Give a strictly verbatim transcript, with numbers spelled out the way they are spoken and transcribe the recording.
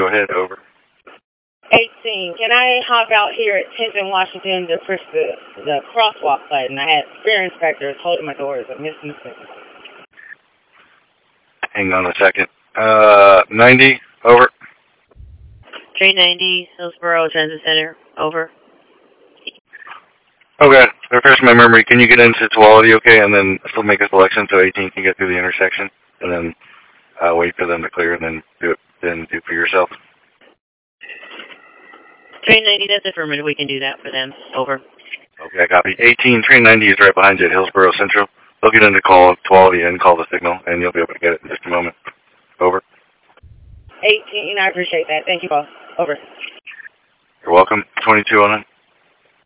ahead, over. eighteen, can I hop out here at tenth and Washington to push the, the crosswalk button? I had fear inspectors holding my doors. I'm missing the signal. Hang on a second. Uh, ninety, over. three ninety, Hillsborough Transit Center, over. Okay, refresh my memory. Can you get into Tuality, okay, and then still make a selection so eighteen can get through the intersection, and then uh, wait for them to clear, and then do it, then do it for yourself? three ninety, that's affirmative. We can do that for them. Over. Okay, I copy. eighteen, train ninety is right behind you at Hillsborough Central. They'll get in to call Tuality and call the signal, and you'll be able to get it in just a moment. Over. eighteen, I appreciate that. Thank you, boss. Over. You're welcome. twenty-two on it.